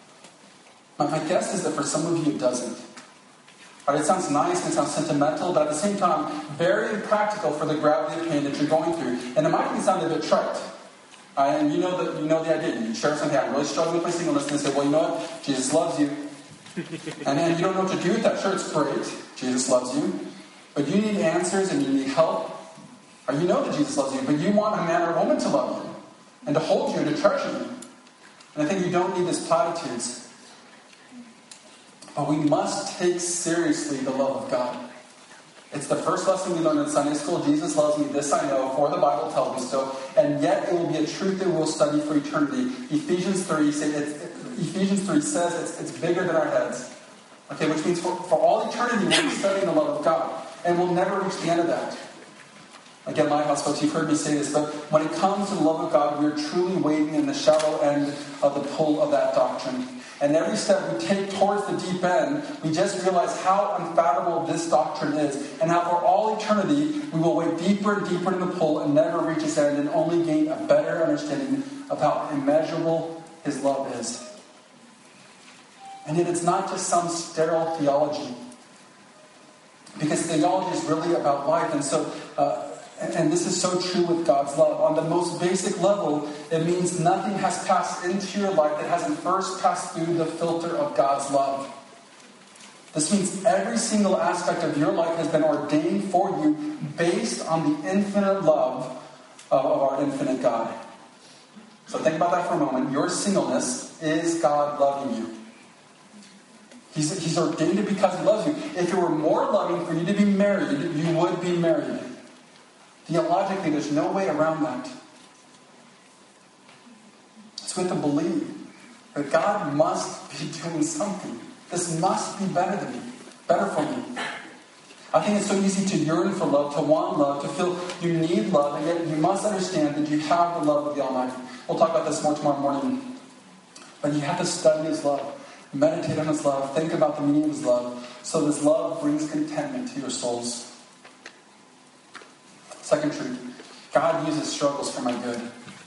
My guess is that for some of you it doesn't. Right, it sounds nice and it sounds sentimental, but at the same time, very impractical for the gravity of pain that you're going through. And it might even sound a bit trite. And you know the idea. You share something, I'm really struggling with my singleness, and they say, well, you know what? Jesus loves you. And then you don't know what to do with that. Sure, it's great. Jesus loves you. But you need answers and you need help. Or you know that Jesus loves you, but you want a man or a woman to love you. And to hold you and to treasure you. And I think you don't need his platitudes. But we must take seriously the love of God. It's the first lesson we learned in Sunday school. Jesus loves me, this I know, for the Bible tells me so. And yet it will be a truth that we'll study for eternity. Ephesians 3 says it's bigger than our heads. Okay, which means for all eternity we'll be studying the love of God. And we'll never reach the end of that. Again, Lighthouse folks, you've heard me say this, but when it comes to the love of God, we're truly wading in the shallow end of the pool of that doctrine. And every step we take towards the deep end, we just realize how unfathomable this doctrine is. And how for all eternity, we will wade deeper and deeper in the pool and never reach its end and only gain a better understanding of how immeasurable his love is. And yet it's not just some sterile theology. Because theology is really about life. And so, and this is so true with God's love. On the most basic level, it means nothing has passed into your life that hasn't first passed through the filter of God's love. This means every single aspect of your life has been ordained for you based on the infinite love of our infinite God. So think about that for a moment. Your singleness is God loving you. He's ordained it because He loves you. If it were more loving for you to be married, you would be married. Theologically, there's no way around that. So we have to believe that God must be doing something. This must be better for me. I think it's so easy to yearn for love, to want love, to feel you need love, and yet you must understand that you have the love of the Almighty. We'll talk about this more tomorrow morning. But you have to study His love, meditate on His love, think about the meaning of His love, so this love brings contentment to your souls. Second truth, God uses struggles for my good.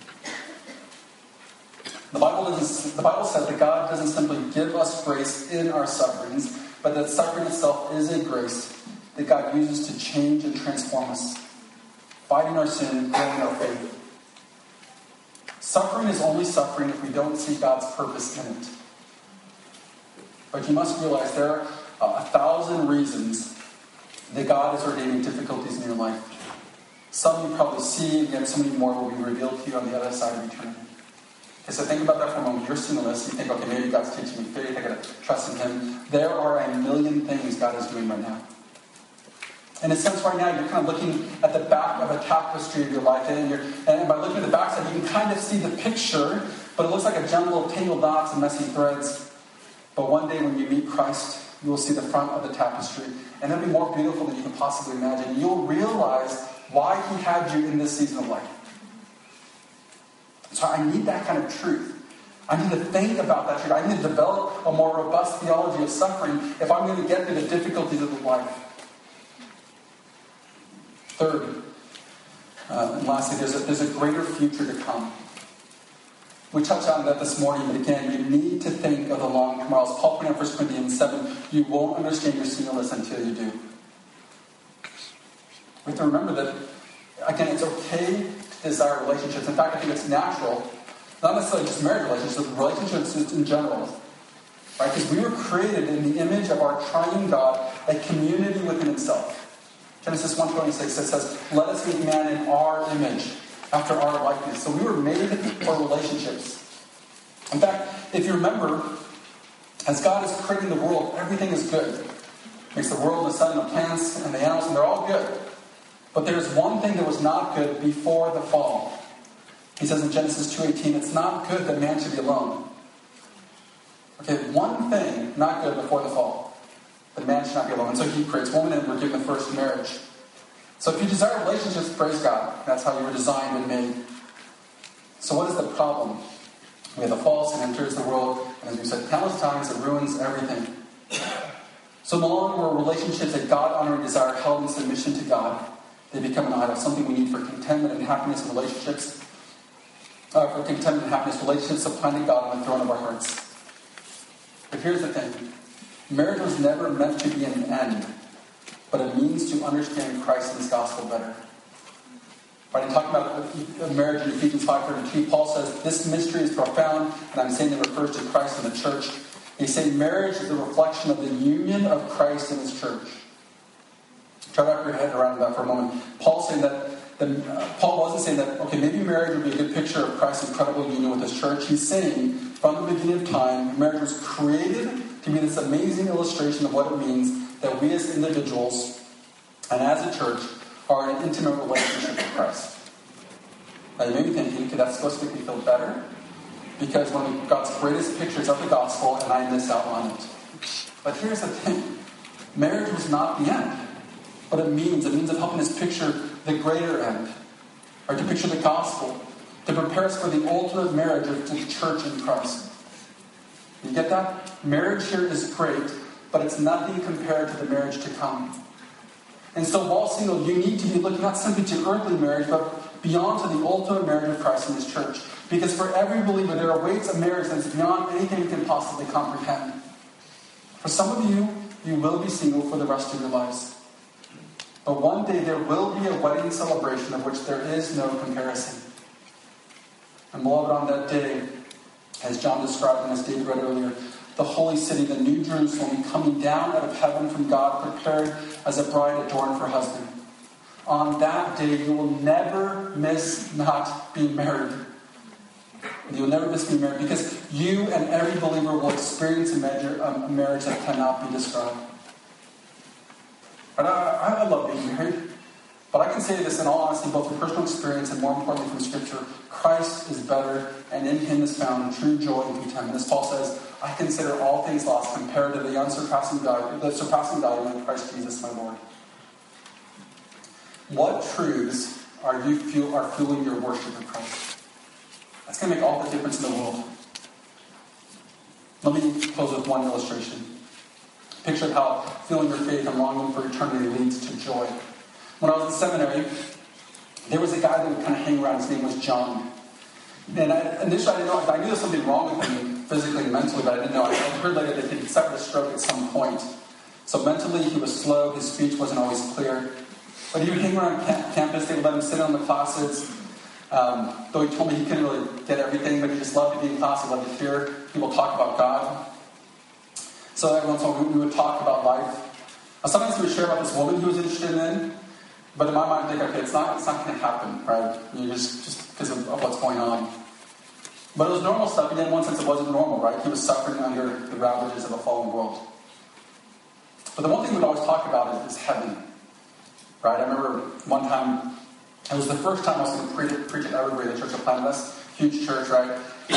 The Bible says that God doesn't simply give us grace in our sufferings, but that suffering itself is a grace that God uses to change and transform us, fighting our sin, growing our faith. Suffering is only suffering if we don't see God's purpose in it. But you must realize there are 1,000 reasons that God is ordaining difficulties in your life. Some you probably see, and yet so many more will be revealed to you on the other side of eternity. Okay, so think about that for a moment. You're singleness. You think, okay, maybe God's teaching me faith. I got to trust in Him. There are a million things God is doing right now. In a sense, right now, you're kind of looking at the back of a tapestry of your life. And by looking at the backside, you can kind of see the picture, but it looks like a jumble of tangled knots and messy threads. But one day when you meet Christ, you will see the front of the tapestry. And it'll be more beautiful than you can possibly imagine. You'll realize why He had you in this season of life. So I need that kind of truth. I need to think about that truth. I need to develop a more robust theology of suffering if I'm going to get through the difficulties of life. Third, and lastly, there's a greater future to come. We touched on that this morning, but again, you need to think of the long tomorrows. Paul pointed out 1 Corinthians 7, you won't understand your singleness until you do. We have to remember that, again, it's okay to desire relationships. In fact, I think it's natural, not necessarily just marriage relationships, but relationships in general. Right? Because we were created in the image of our triune God, a community within itself. Genesis 1:26 says, let us make man in our image, after our likeness. So we were made for relationships. In fact, if you remember, as God is creating the world, everything is good. Makes the world, the sun, the plants, and the animals, and they're all good. But there's one thing that was not good before the fall. He says in Genesis 2:18, it's not good that man should be alone. Okay, one thing not good before the fall. That man should not be alone. And so He creates woman, and we're given the first marriage. So if you desire relationships, praise God. That's how you were designed and made. So what is the problem? We have the fall, sin enters the world, and as we said countless times, it ruins everything. So no longer were relationships that God-honoring desire held in submission to God. They become an idol, something we need for contentment and happiness in relationships. Relationships supplanted God on the throne of our hearts. But here's the thing. Marriage was never meant to be an end, but a means to understand Christ and His gospel better. Right, in talking about marriage in Ephesians 5:32, Paul says, this mystery is profound, and I'm saying it refers to Christ and the church. He's saying marriage is a reflection of the union of Christ and His church. Try to wrap your head around that for a moment. Paul wasn't saying that, okay, maybe marriage would be a good picture of Christ's incredible union with His church. He's saying, from the beginning of time, marriage was created to be this amazing illustration of what it means that we as individuals and as a church are in an intimate relationship with Christ. Now you may be thinking, okay, that's supposed to make me feel better, because one of God's greatest pictures of the gospel, and I miss out on it. But here's the thing. Marriage was not the end. But it means of helping us picture the greater end, or to picture the gospel, to prepare us for the ultimate marriage of the church in Christ. You get that? Marriage here is great, but it's nothing compared to the marriage to come. And so while single, you need to be looking not simply to earthly marriage, but beyond to the ultimate marriage of Christ in His church. Because for every believer, there awaits a marriage that's beyond anything you can possibly comprehend. For some of you, you will be single for the rest of your lives. But one day there will be a wedding celebration of which there is no comparison. And beloved, on that day, as John described and as David read earlier, the holy city, the new Jerusalem, coming down out of heaven from God, prepared as a bride adorned for her husband. On that day, you will never miss not being married. You'll never miss being married, because you and every believer will experience a marriage that cannot be described. And I love being married. But I can say this in all honesty, both from personal experience and more importantly from Scripture. Christ is better, and in Him is found true joy and contentment. As Paul says, I consider all things lost compared to the surpassing value in Christ Jesus my Lord. What truths are fueling your worship of Christ? That's going to make all the difference in the world. Let me close with one illustration. Picture of how feeling your faith and longing for eternity leads to joy. When I was in seminary, there was a guy that would kind of hang around. His name was John. And initially I didn't know. I knew there was something wrong with him physically and mentally, but I didn't know. I heard later that he had suffered a stroke at some point. So mentally he was slow. His speech wasn't always clear. But he would hang around campus. They would let him sit in the classes. Though he told me he couldn't really get everything, but he just loved to be in class. He loved to hear people talk about God. So every once in a while we would talk about life. Sometimes he would share about this woman he was interested in. But in my mind, I think, okay, it's not going to happen, right? Just because of what's going on. But it was normal stuff, and in one sense it wasn't normal, right? He was suffering under the ravages of a fallen world. But the one thing we'd always talk about is heaven, right? I remember one time, it was the first time I was going to preach at Evergreen, the Church of Planetous, huge church, right?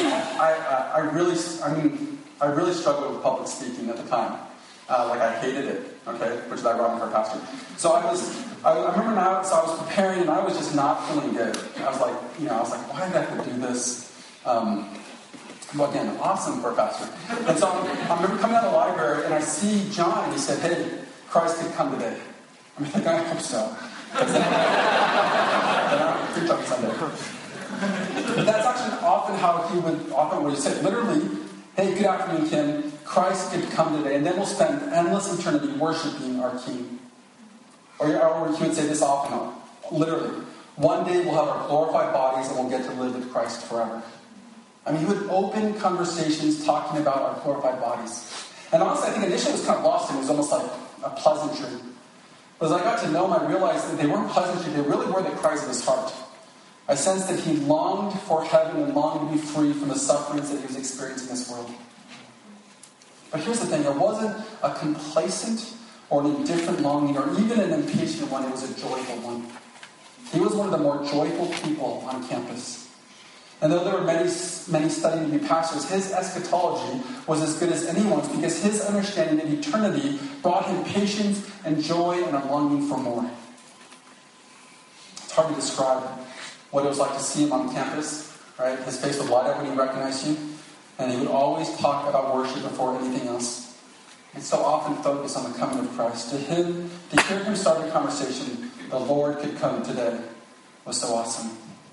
I really struggled with public speaking at the time. I hated it, okay, which is ironic for a pastor. So I remember now, so I was preparing and I was just not feeling good. I was like, why did I have to do this? Well, again, awesome for a pastor. And so I remember coming out of the library and I see John and he said, hey, Christ could come today. I think I hope so. Then I don't preach on Sunday. But that's actually often what he said. Literally, hey, good afternoon, Kim. Christ could come today, and then we'll spend endless eternity worshiping our King. Or he would say this often, literally, one day we'll have our glorified bodies and we'll get to live with Christ forever. I mean, he would open conversations talking about our glorified bodies. And honestly, I think initially it was kind of lost and it was almost like a pleasantry. But as I got to know him, I realized that they weren't pleasantry, they really were the cries of his heart. I sensed that he longed for heaven and longed to be free from the sufferings that he was experiencing in this world. But here's the thing, it wasn't a complacent or an indifferent longing or even an impatient one, it was a joyful one. He was one of the more joyful people on campus. And though there were many studying to be pastors, his eschatology was as good as anyone's because his understanding of eternity brought him patience and joy and a longing for more. It's hard to describe what it was like to see him on campus, right? His face would light up when he recognized you, and he would always talk about worship before anything else. And so often focused on the coming of Christ. To hear him start a conversation, the Lord could come today, was so awesome.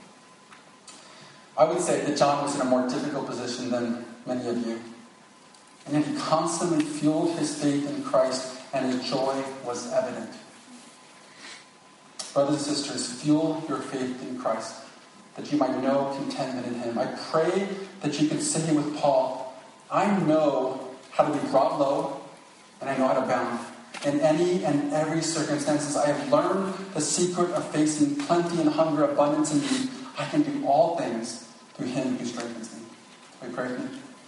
I would say that John was in a more difficult position than many of you. And yet he constantly fueled his faith in Christ, and his joy was evident. Brothers and sisters, fuel your faith in Christ, that you might know contentment in him. I pray that you could say with Paul, I know how to be brought low, and I know how to abound. In any and every circumstances, I have learned the secret of facing plenty and hunger, abundance and need. I can do all things through him who strengthens me. We pray for you.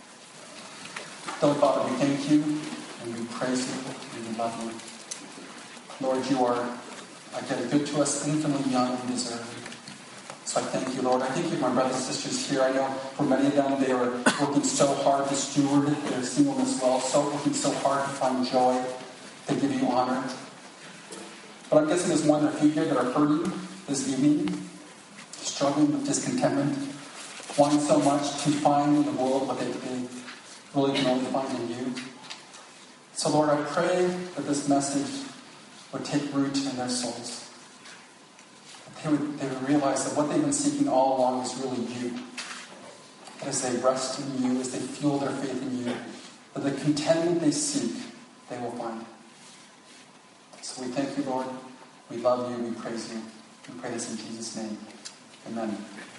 Holy Father, we thank you, and we praise you, and we love you. Lord, you are again good to us, infinitely beyond we deserve. So I thank you, Lord. I thank you for my brothers and sisters here. I know for many of them, they are working so hard to steward their singleness well, working so hard to find joy, to give you honor. But I'm guessing there's more than a few here that are hurting this evening, struggling with discontentment, wanting so much to find in the world what they really can only find in you. So Lord, I pray that this message would take root in their souls. That they would realize that what they've been seeking all along is really you. That as they rest in you, as they fuel their faith in you, that the contentment they seek, they will find. So we thank you, Lord. We love you. We praise you. We pray this in Jesus' name. Amen.